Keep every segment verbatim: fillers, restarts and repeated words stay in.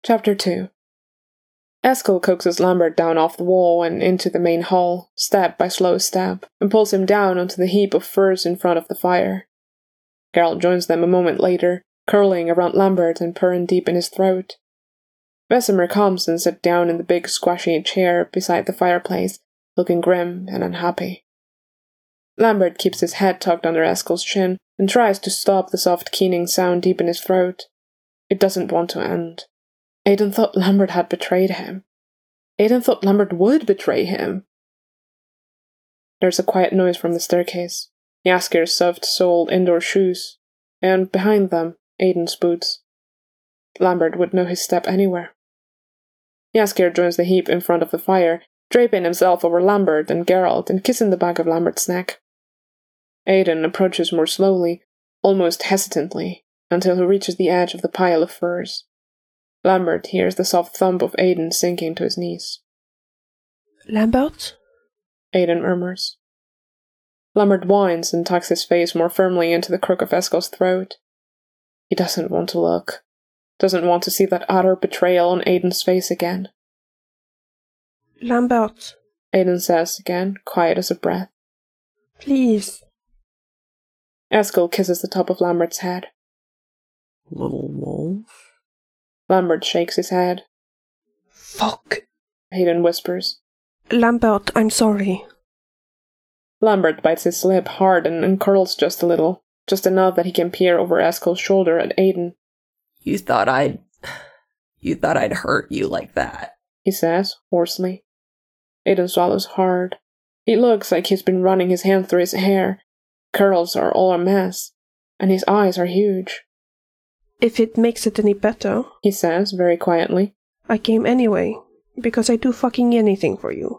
Chapter two. Eskel coaxes Lambert down off the wall and into the main hall, step by slow step, and pulls him down onto the heap of furs in front of the fire. Geralt joins them a moment later, curling around Lambert and purring deep in his throat. Vesemir comes and sits down in the big squashy chair beside the fireplace, looking grim and unhappy. Lambert keeps his head tucked under Eskel's chin and tries to stop the soft keening sound deep in his throat. It doesn't want to end. Aiden thought Lambert had betrayed him. Aiden thought Lambert would betray him. There's a quiet noise from the staircase, Jaskir's soft-soled indoor shoes, and behind them, Aiden's boots. Lambert would know his step anywhere. Jaskir joins the heap in front of the fire, draping himself over Lambert and Geralt and kissing the back of Lambert's neck. Aiden approaches more slowly, almost hesitantly, until he reaches the edge of the pile of furs. Lambert hears the soft thump of Aiden sinking to his knees. "Lambert?" Aiden murmurs. Lambert whines and tucks his face more firmly into the crook of Eskel's throat. He doesn't want to look. Doesn't want to see that utter betrayal on Aiden's face again. "Lambert," Aiden says again, quiet as a breath. "Please." Eskel kisses the top of Lambert's head. "Little wolf?" Lambert shakes his head. "Fuck," Aiden whispers. "Lambert, I'm sorry." Lambert bites his lip hard and, and curls just a little, just enough that he can peer over Eskel's shoulder at Aiden. You thought I'd... You thought I'd hurt you like that, he says, hoarsely. Aiden swallows hard. He looks like he's been running his hand through his hair. Curls are all a mess, and his eyes are huge. "If it makes it any better," he says, very quietly, "I came anyway, because I do fucking anything for you."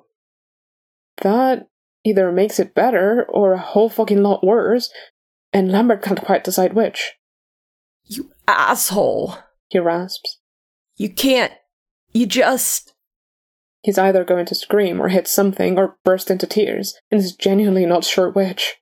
That either makes it better, or a whole fucking lot worse, and Lambert can't quite decide which. You asshole, he rasps. You can't... You just... He's either going to scream or hit something or burst into tears, and is genuinely not sure which.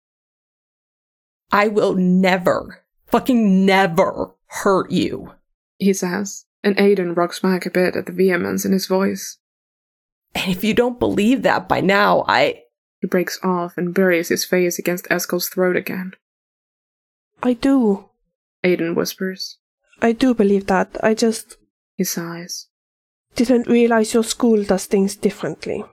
I will never, fucking never hurt you, he says, and Aiden rocks back a bit at the vehemence in his voice. And if you don't believe that by now, I... He breaks off and buries his face against Eskel's throat again. "I do," Aiden whispers. "I do believe that. I just..." He sighs. "Didn't realize your school does things differently."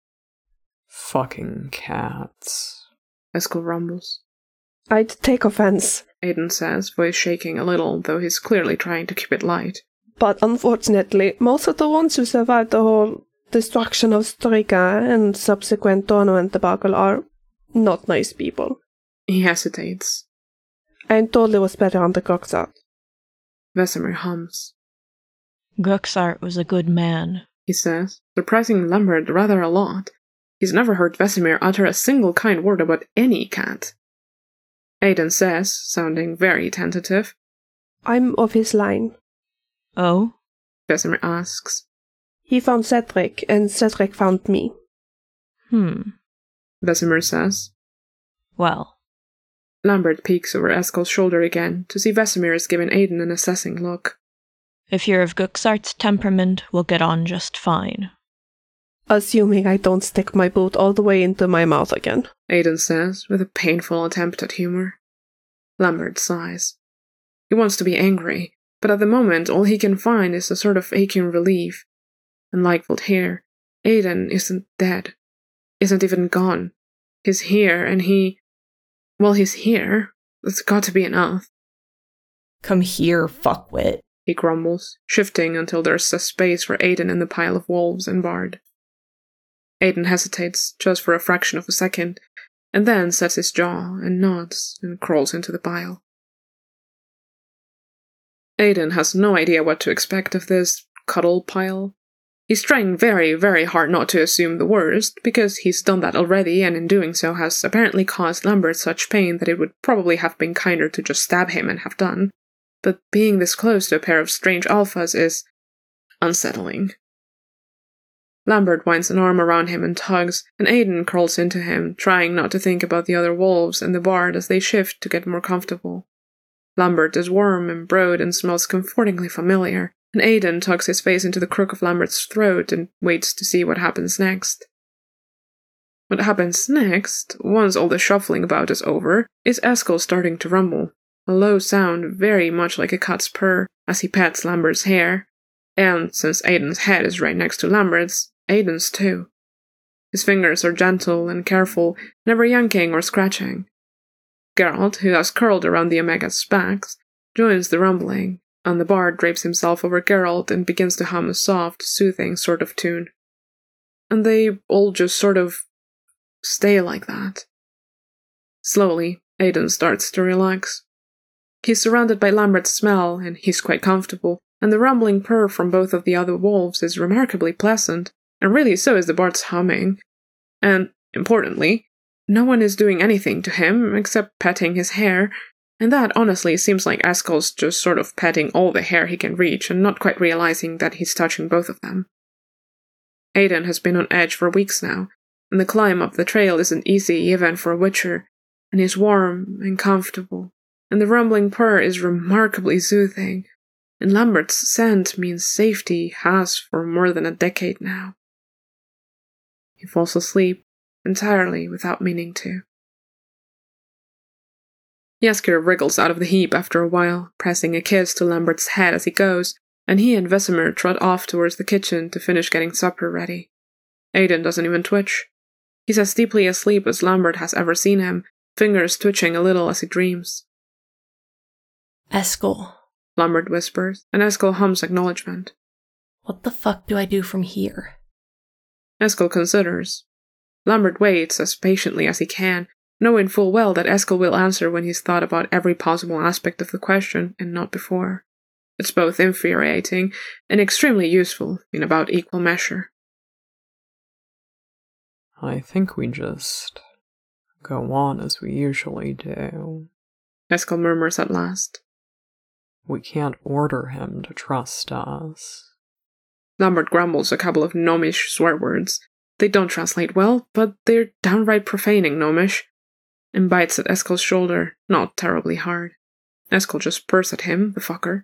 Fucking cats, Eskel rumbles. "I'd take offense," Aiden says, voice shaking a little, though he's clearly trying to keep it light. "But unfortunately, most of the ones who survived the whole destruction of Striga and subsequent tournament debacle are not nice people." He hesitates. "I'm told it was better under Goxart." Vesemir hums. "Goxart was a good man," he says, surprising Lambert rather a lot. He's never heard Vesemir utter a single kind word about any cat. Aiden says, sounding very tentative. "I'm of his line." "Oh?" Vesemir asks. "He found Cedric, and Cedric found me." Hmm. Vesemir says. "Well." Lambert peeks over Eskel's shoulder again, to see Vesemir is giving Aiden an assessing look. "If you're of Goxart's temperament, we'll get on just fine." "Assuming I don't stick my boot all the way into my mouth again," Aiden says, with a painful attempt at humor. Lambert sighs. He wants to be angry, but at the moment all he can find is a sort of aching relief. And like Voltaire, Aiden isn't dead. Isn't even gone. He's here, and he... Well, he's here. That's got to be enough. Come here, fuckwit, he grumbles, shifting until there's a space for Aiden in the pile of wolves and Bard. Aiden hesitates, just for a fraction of a second, and then sets his jaw and nods and crawls into the pile. Aiden has no idea what to expect of this cuddle pile. He's trying very, very hard not to assume the worst, because he's done that already, and in doing so has apparently caused Lambert such pain that it would probably have been kinder to just stab him and have done. But being this close to a pair of strange alphas is unsettling. Lambert winds an arm around him and tugs, and Aiden crawls into him, trying not to think about the other wolves and the Bard as they shift to get more comfortable. Lambert is warm and broad and smells comfortingly familiar, and Aidan tucks his face into the crook of Lambert's throat and waits to see what happens next. What happens next, once all the shuffling about is over, is Eskel starting to rumble, a low sound very much like a cat's purr as he pats Lambert's hair, and since Aidan's head is right next to Lambert's, Aidan's too. His fingers are gentle and careful, never yanking or scratching. Geralt, who has curled around the Omega's backs, joins the rumbling, and the bard drapes himself over Geralt and begins to hum a soft, soothing sort of tune. And they all just sort of stay like that. Slowly, Aidan starts to relax. He's surrounded by Lambert's smell, and he's quite comfortable, and the rumbling purr from both of the other wolves is remarkably pleasant, and really so is the bard's humming. And, importantly, no one is doing anything to him except petting his hair, and that honestly seems like Eskel's just sort of petting all the hair he can reach and not quite realizing that he's touching both of them. Aidan has been on edge for weeks now, and the climb up the trail isn't easy even for a witcher, and he's warm and comfortable, and the rumbling purr is remarkably soothing, and Lambert's scent means safety has for more than a decade now. He falls asleep, entirely without meaning to. Jaskier wriggles out of the heap after a while, pressing a kiss to Lambert's head as he goes, and he and Vesemir trot off towards the kitchen to finish getting supper ready. Aidan doesn't even twitch. He's as deeply asleep as Lambert has ever seen him, fingers twitching a little as he dreams. Eskel, Lambert whispers, and Eskel hums acknowledgement. What the fuck do I do from here? Eskel considers. Lambert waits as patiently as he can, knowing full well that Eskel will answer when he's thought about every possible aspect of the question and not before. It's both infuriating and extremely useful in about equal measure. I think we just go on as we usually do. Eskel murmurs at last. We can't order him to trust us. Lambert grumbles a couple of gnomish swear words. They don't translate well, but they're downright profaning gnomish, and bites at Eskel's shoulder, not terribly hard. Eskel just purrs at him, the fucker.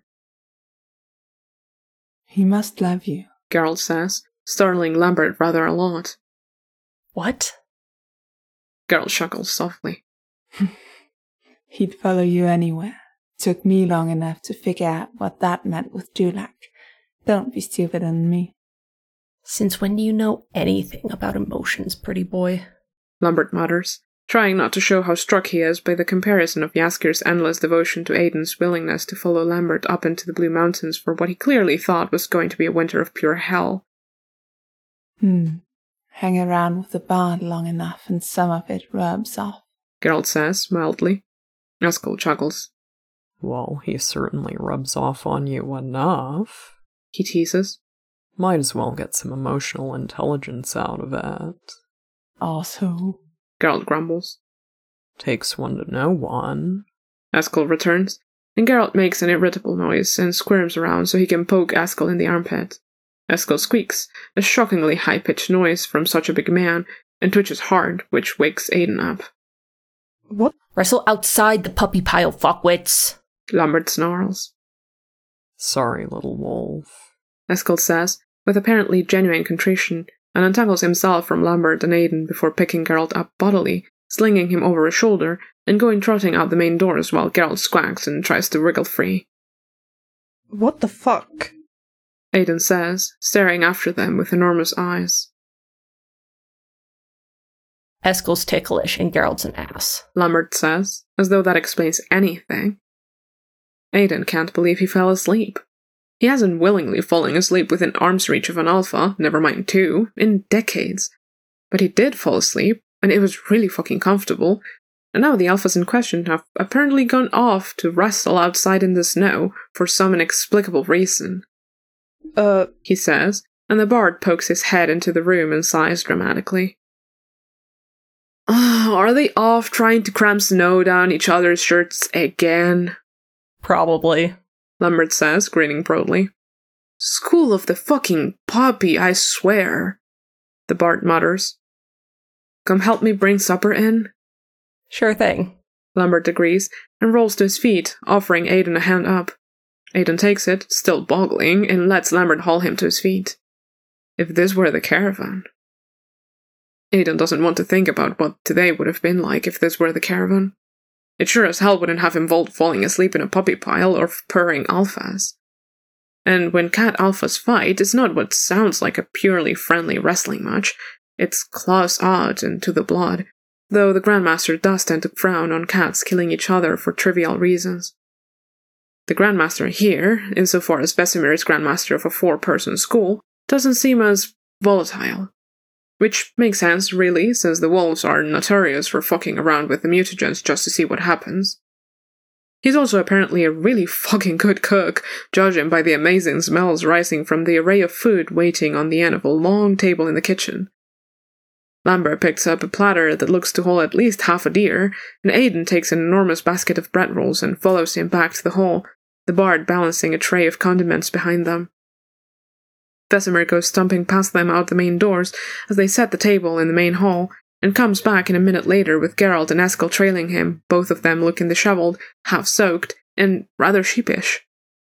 He must love you, Geralt says, startling Lambert rather a lot. What? Geralt chuckles softly. He'd follow you anywhere. Took me long enough to figure out what that meant with Dulac. Don't be stupider than me. Since when do you know anything about emotions, pretty boy? Lambert mutters, trying not to show how struck he is by the comparison of Jaskier's endless devotion to Aidan's willingness to follow Lambert up into the Blue Mountains for what he clearly thought was going to be a winter of pure hell. Hmm. Hang around with the bard long enough and some of it rubs off, Geralt says, mildly. Eskel chuckles. Well, he certainly rubs off on you enough, he teases. Might as well get some emotional intelligence out of it. Also, Geralt grumbles. Takes one to know one. Eskel returns, and Geralt makes an irritable noise and squirms around so he can poke Eskel in the armpit. Eskel squeaks, a shockingly high-pitched noise from such a big man, and twitches hard, which wakes Aidan up. What? Wrestle outside the puppy pile, fuckwits! Lambert snarls. Sorry, little wolf, Eskel says, with apparently genuine contrition, and untangles himself from Lambert and Aidan before picking Geralt up bodily, slinging him over a shoulder, and going trotting out the main doors while Geralt squawks and tries to wriggle free. What the fuck? Aidan says, staring after them with enormous eyes. Eskel's ticklish and Geralt's an ass, Lambert says, as though that explains anything. Aidan can't believe he fell asleep. He hasn't willingly fallen asleep within arm's reach of an alpha, never mind two, in decades. But he did fall asleep, and it was really fucking comfortable, and now the alphas in question have apparently gone off to wrestle outside in the snow for some inexplicable reason. Uh, he says, and the bard pokes his head into the room and sighs dramatically. Oh, are they off trying to cram snow down each other's shirts again? Probably, Lambert says, grinning proudly. School of the fucking puppy, I swear, the bard mutters. Come help me bring supper in? Sure thing, Lambert agrees, and rolls to his feet, offering Aidan a hand up. Aidan takes it, still boggling, and lets Lambert haul him to his feet. If this were the caravan... Aidan doesn't want to think about what today would have been like if this were the caravan. It sure as hell wouldn't have involved falling asleep in a puppy pile or purring alphas. And when cat alphas fight, it's not what sounds like a purely friendly wrestling match. It's claws out and to the blood, though the Grandmaster does tend to frown on cats killing each other for trivial reasons. The Grandmaster here, insofar as Vesemir is Grandmaster of a four-person school, doesn't seem as volatile. Which makes sense, really, since the wolves are notorious for fucking around with the mutagens just to see what happens. He's also apparently a really fucking good cook, judging by the amazing smells rising from the array of food waiting on the end of a long table in the kitchen. Lambert picks up a platter that looks to hold at least half a deer, and Aidan takes an enormous basket of bread rolls and follows him back to the hall, the bard balancing a tray of condiments behind them. Vesemir goes stumping past them out the main doors as they set the table in the main hall, and comes back in a minute later with Geralt and Eskel trailing him, both of them looking disheveled, half-soaked, and rather sheepish.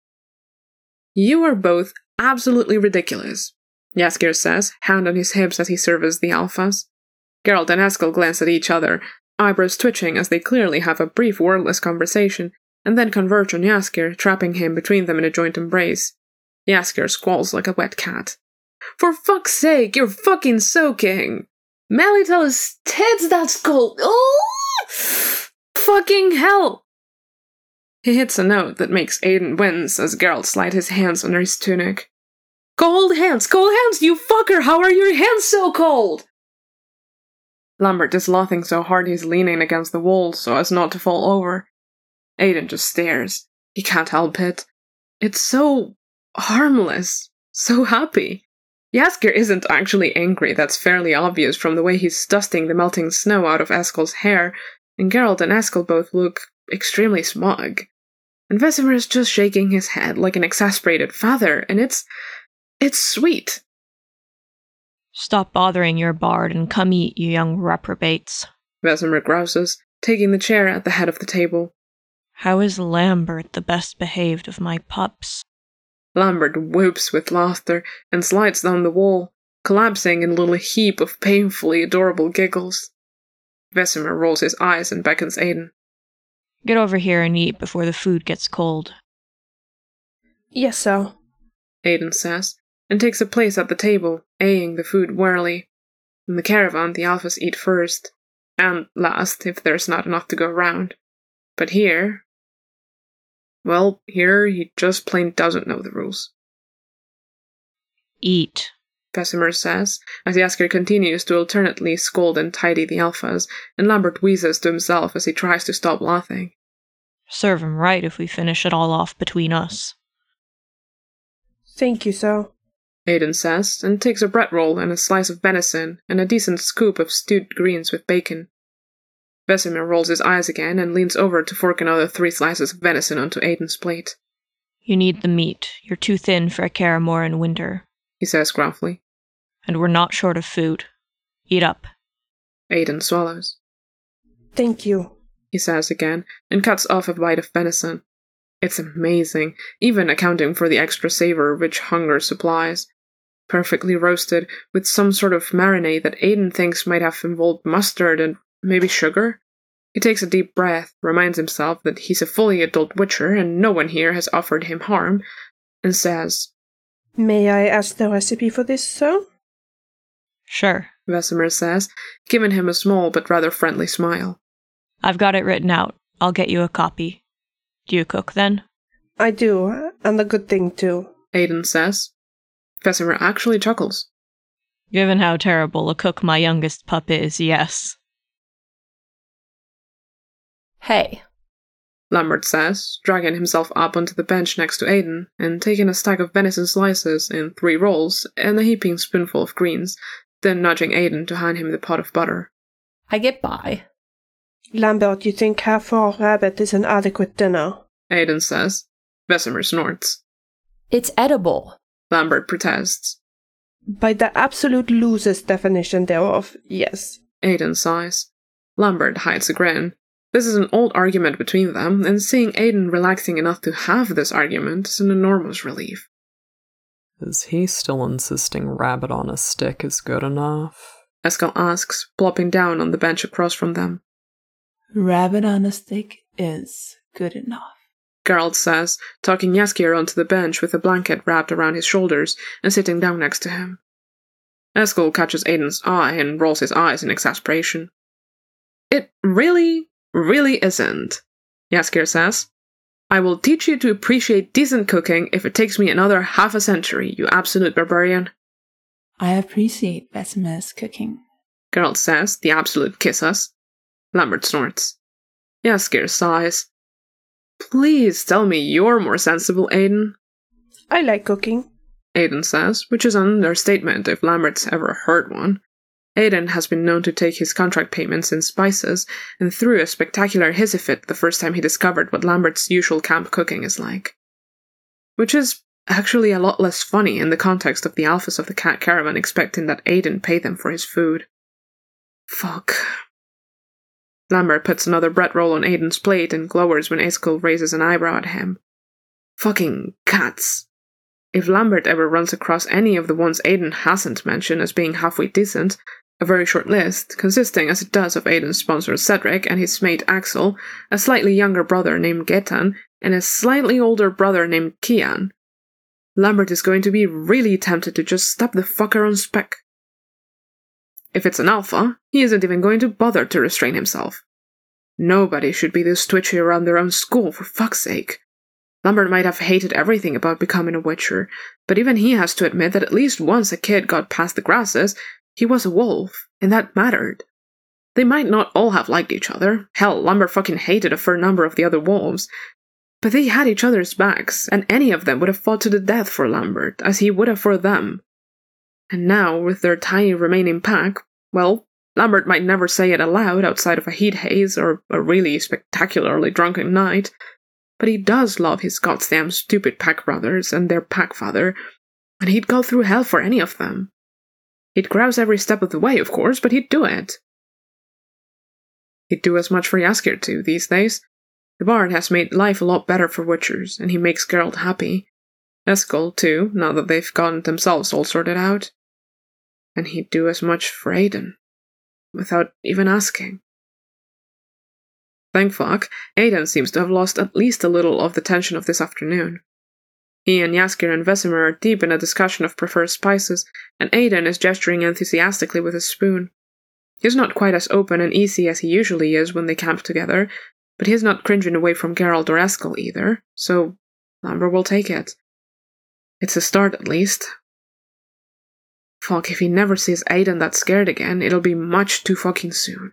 "You are both absolutely ridiculous," Jaskier says, hand on his hips as he surveys the alphas. Geralt and Eskel glance at each other, eyebrows twitching as they clearly have a brief wordless conversation, and then converge on Jaskier, trapping him between them in a joint embrace. Jaskier squalls like a wet cat. "For fuck's sake, you're fucking soaking! Melital is tits, that's cold! Oh! Fucking hell!" He hits a note that makes Aidan wince as Geralt slides his hands under his tunic. "Cold hands! Cold hands, you fucker! How are your hands so cold?" Lambert is laughing so hard he's leaning against the wall so as not to fall over. Aidan just stares. He can't help it. It's so harmless. So happy. Jaskier isn't actually angry, that's fairly obvious from the way he's dusting the melting snow out of Eskel's hair, and Geralt and Eskel both look extremely smug. And Vesemir is just shaking his head like an exasperated father, and it's... it's sweet. Stop bothering your bard and come eat, you young reprobates, Vesemir grouses, taking the chair at the head of the table. How is Lambert the best behaved of my pups? Lambert whoops with laughter and slides down the wall, collapsing in a little heap of painfully adorable giggles. Vesemir rolls his eyes and beckons Aidan. Get over here and eat before the food gets cold. Yes, sir, Aidan says, and takes a place at the table, eyeing the food warily. In the caravan, the alphas eat first, and last if there's not enough to go around. But here... well, here he just plain doesn't know the rules. Eat, Vesemir says, as Jaskier continues to alternately scold and tidy the alphas, and Lambert wheezes to himself as he tries to stop laughing. Serve him right if we finish it all off between us. Thank you, sir, Aidan says, and takes a bread roll and a slice of venison and a decent scoop of stewed greens with bacon. Vesemir rolls his eyes again and leans over to fork another three slices of venison onto Aidan's plate. You need the meat. You're too thin for a Karamor in winter, he says gruffly. And we're not short of food. Eat up. Aidan swallows. Thank you, he says again, and cuts off a bite of venison. It's amazing, even accounting for the extra savor which hunger supplies. Perfectly roasted, with some sort of marinade that Aidan thinks might have involved mustard and maybe sugar? He takes a deep breath, reminds himself that he's a fully adult witcher and no one here has offered him harm, and says, May I ask the recipe for this, sir? Sure, Vesemir says, giving him a small but rather friendly smile. I've got it written out. I'll get you a copy. Do you cook then? I do, and a good thing too, Aidan says. Vesemir actually chuckles. Given how terrible a cook my youngest pup is, yes. Hey, Lambert says, dragging himself up onto the bench next to Aidan, and taking a stack of venison slices in three rolls and a heaping spoonful of greens, then nudging Aidan to hand him the pot of butter. I get by. Lambert, you think half for a rabbit is an adequate dinner? Aidan says. Vesemir snorts. It's edible. Lambert protests. By the absolute loosest definition thereof, yes. Aidan sighs. Lambert hides a grin. This is an old argument between them, and seeing Aiden relaxing enough to have this argument is an enormous relief. Is he still insisting rabbit on a stick is good enough? Eskel asks, plopping down on the bench across from them. Rabbit on a stick is good enough, Geralt says, tucking Jaskier onto the bench with a blanket wrapped around his shoulders and sitting down next to him. Eskel catches Aiden's eye and rolls his eyes in exasperation. It really, really isn't, Jaskier says. I will teach you to appreciate decent cooking if it takes me another half a century, you absolute barbarian. I appreciate Vesemir's cooking, Geralt says, the absolute kiss-us. Lambert snorts. Jaskier sighs. Please tell me you're more sensible, Aiden. I like cooking, Aiden says, which is an understatement if Lambert's ever heard one. Aiden has been known to take his contract payments in spices, and threw a spectacular hissy fit the first time he discovered what Lambert's usual camp cooking is like. Which is actually a lot less funny in the context of the alphas of the cat caravan expecting that Aiden pay them for his food. Fuck. Lambert puts another bread roll on Aiden's plate and glowers when Eskel raises an eyebrow at him. Fucking cats. If Lambert ever runs across any of the ones Aiden hasn't mentioned as being halfway decent, a very short list, consisting as it does of Aiden's sponsor Cedric and his mate Axel, a slightly younger brother named Gaetan, and a slightly older brother named Kian, Lambert is going to be really tempted to just step the fucker on spec. If it's an alpha, he isn't even going to bother to restrain himself. Nobody should be this twitchy around their own school, for fuck's sake. Lambert might have hated everything about becoming a Witcher, but even he has to admit that at least once a kid got past the grasses, he was a wolf, and that mattered. They might not all have liked each other. Hell, Lambert fucking hated a fair number of the other wolves. But they had each other's backs, and any of them would have fought to the death for Lambert, as he would have for them. And now, with their tiny remaining pack, well, Lambert might never say it aloud outside of a heat haze or a really spectacularly drunken night, but he does love his goddamn stupid pack brothers and their pack father, and he'd go through hell for any of them. He'd grouse every step of the way, of course, but he'd do it. He'd do as much for Jaskier too, these days. The Bard has made life a lot better for Witchers, and he makes Geralt happy. Eskel, too, now that they've gotten themselves all sorted out. And he'd do as much for Aiden, without even asking. Thank fuck, Aiden seems to have lost at least a little of the tension of this afternoon. He and Jaskier and Vesemir are deep in a discussion of preferred spices, and Aiden is gesturing enthusiastically with his spoon. He's not quite as open and easy as he usually is when they camp together, but he's not cringing away from Geralt or Eskel either, so Lambert will take it. It's a start, at least. Fuck, if he never sees Aiden that scared again, it'll be much too fucking soon.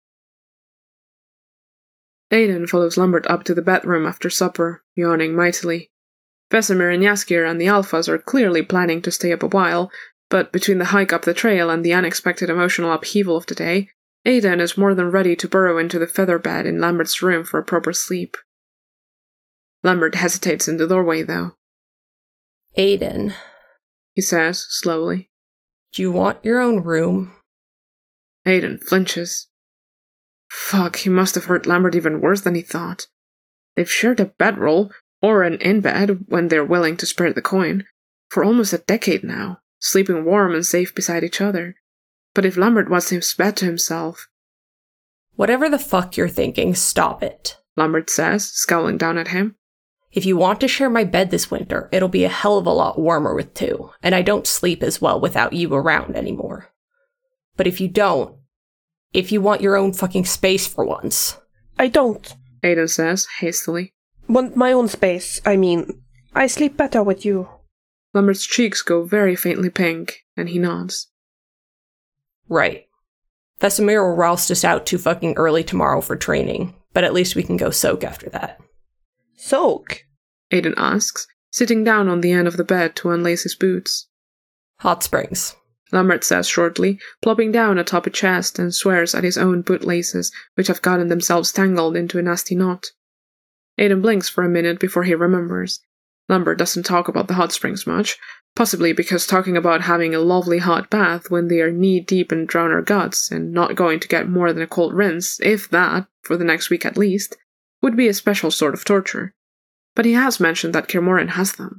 Aiden follows Lambert up to the bedroom after supper, yawning mightily. Vesemir and Jaskier and the Alphas are clearly planning to stay up a while, but between the hike up the trail and the unexpected emotional upheaval of the day, Aiden is more than ready to burrow into the feather bed in Lambert's room for a proper sleep. Lambert hesitates in the doorway, though. Aiden, He says, slowly. Do you want your own room? Aiden flinches. Fuck, he must have hurt Lambert even worse than he thought. They've shared a bedroll, or an in-bed when they're willing to spare the coin, for almost a decade now, sleeping warm and safe beside each other. But if Lambert wants his bed to himself... Whatever the fuck you're thinking, stop it, Lambert says, scowling down at him. If you want to share my bed this winter, it'll be a hell of a lot warmer with two, and I don't sleep as well without you around anymore. But if you don't, if you want your own fucking space for once... I don't. Aiden says, hastily. Want my own space, I mean. I sleep better with you. Lambert's cheeks go very faintly pink, and he nods. Right. Vesemir will roust us out too fucking early tomorrow for training, but at least we can go soak after that. Soak? Aiden asks, sitting down on the end of the bed to unlace his boots. Hot springs. Lambert says shortly, plopping down atop a chest and swears at his own bootlaces, which have gotten themselves tangled into a nasty knot. Aiden blinks for a minute before he remembers. Lambert doesn't talk about the hot springs much, possibly because talking about having a lovely hot bath when they are knee-deep in drowner guts and not going to get more than a cold rinse, if that, for the next week at least, would be a special sort of torture. But he has mentioned that Kaer Morhen has them.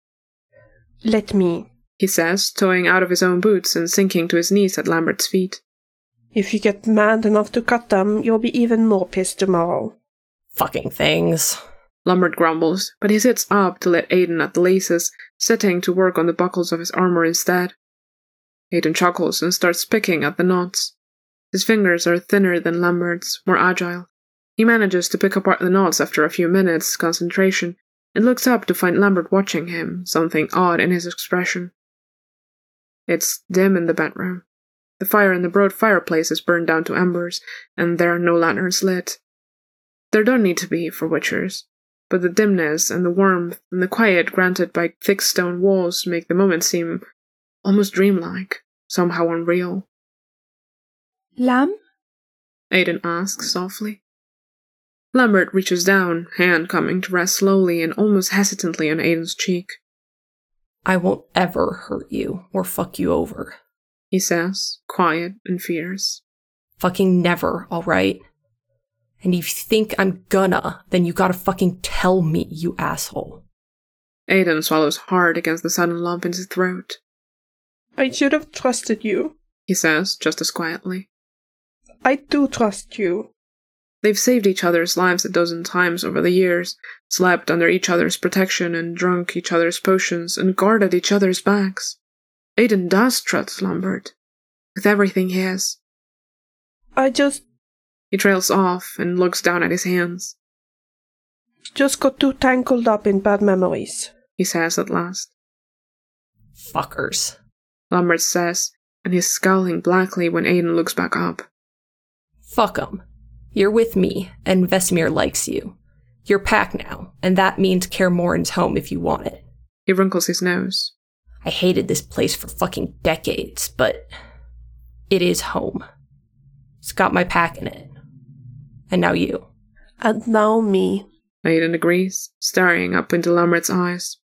Let me, he says, toeing out of his own boots and sinking to his knees at Lambert's feet. If you get mad enough to cut them, you'll be even more pissed tomorrow. Fucking things. Lambert grumbles, but he sits up to let Aiden at the laces, sitting to work on the buckles of his armor instead. Aiden chuckles and starts picking at the knots. His fingers are thinner than Lambert's, more agile. He manages to pick apart the knots after a few minutes' concentration, and looks up to find Lambert watching him, something odd in his expression. It's dim in the bedroom. The fire in the broad fireplace is burned down to embers, and there are no lanterns lit. There don't need to be for witchers, but the dimness and the warmth and the quiet granted by thick stone walls make the moment seem almost dreamlike, somehow unreal. Lamb? Aiden asks softly. Lambert reaches down, hand coming to rest slowly and almost hesitantly on Aiden's cheek. I won't ever hurt you or fuck you over, he says, quiet and fierce. Fucking never, alright? And if you think I'm gonna, then you gotta fucking tell me, you asshole. Aiden swallows hard against the sudden lump in his throat. I should have trusted you, he says, just as quietly. I do trust you. They've saved each other's lives a dozen times over the years, slept under each other's protection and drunk each other's potions and guarded each other's backs. Aiden does trust Lambert, with everything he is. I just... He trails off and looks down at his hands. Just got too tangled up in bad memories, he says at last. Fuckers, Lambert says, and he's scowling blackly when Aiden looks back up. Fuck 'em. You're with me, and Vesemir likes you. You're pack now, and that means Kaer Morhen's home if you want it. He wrinkles his nose. I hated this place for fucking decades, but it is home. It's got my pack in it. And now you. And now me. Aiden agrees, staring up into Lambert's eyes.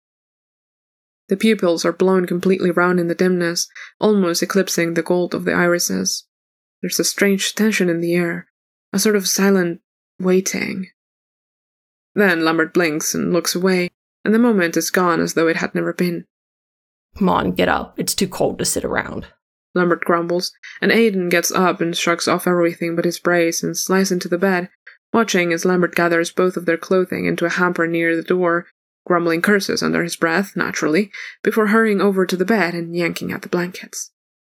The pupils are blown completely round in the dimness, almost eclipsing the gold of the irises. There's a strange tension in the air, a sort of silent waiting. Then Lambert blinks and looks away, and the moment is gone as though it had never been. Come on, get up. It's too cold to sit around. Lambert grumbles, and Aiden gets up and shrugs off everything but his brace and slides into the bed, watching as Lambert gathers both of their clothing into a hamper near the door, grumbling curses under his breath, naturally, before hurrying over to the bed and yanking at the blankets.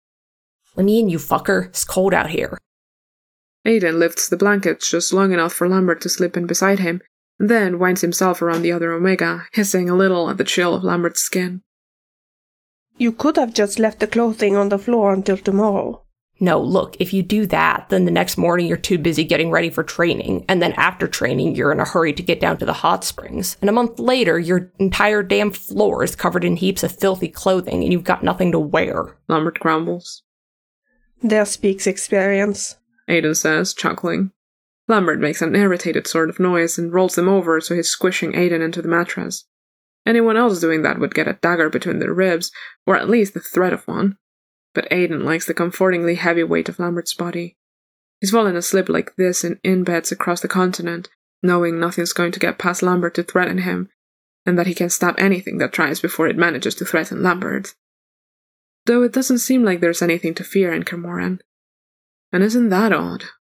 Let me in, you fucker. It's cold out here. Aiden lifts the blankets just long enough for Lambert to slip in beside him, and then winds himself around the other Omega, hissing a little at the chill of Lambert's skin. You could have just left the clothing on the floor until tomorrow. No, look, if you do that, then the next morning you're too busy getting ready for training, and then after training you're in a hurry to get down to the hot springs, and a month later your entire damn floor is covered in heaps of filthy clothing and you've got nothing to wear. Lambert grumbles. There speaks experience, Aiden says, chuckling. Lambert makes an irritated sort of noise and rolls them over so he's squishing Aiden into the mattress. Anyone else doing that would get a dagger between their ribs, or at least the threat of one. But Aiden likes the comfortingly heavy weight of Lambert's body. He's fallen asleep like this in inn-beds across the continent, knowing nothing's going to get past Lambert to threaten him, and that he can stab anything that tries before it manages to threaten Lambert. Though it doesn't seem like there's anything to fear in Kaer Morhen. And isn't that odd?